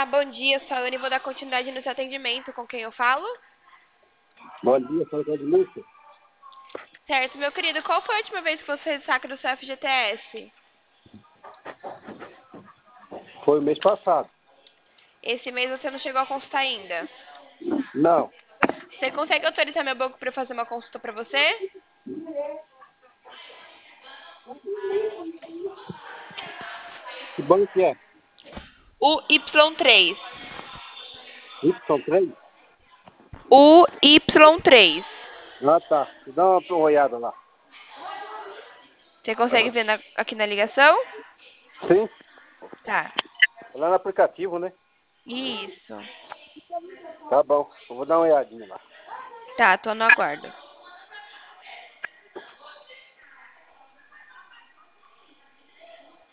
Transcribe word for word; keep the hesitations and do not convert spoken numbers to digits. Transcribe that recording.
Olá, bom dia, sou a Ana e vou dar continuidade no seu atendimento. Com quem eu falo? Bom dia, sou o Edmilson. Certo, meu querido, qual foi a última vez que você fez saque do seu F G T S? Foi o mês passado. Esse mês você não chegou a consultar ainda. Não. Você consegue autorizar meu banco para eu fazer uma consulta para você? Que banco que é? O Y três. Y três? O Y três. Ah, tá. Dá uma olhada lá. Você consegue ver na- aqui na ligação? Sim. Tá. Lá no aplicativo, né? Isso. Tá bom. Eu vou dar uma olhadinha lá. Tá, tô no aguardo.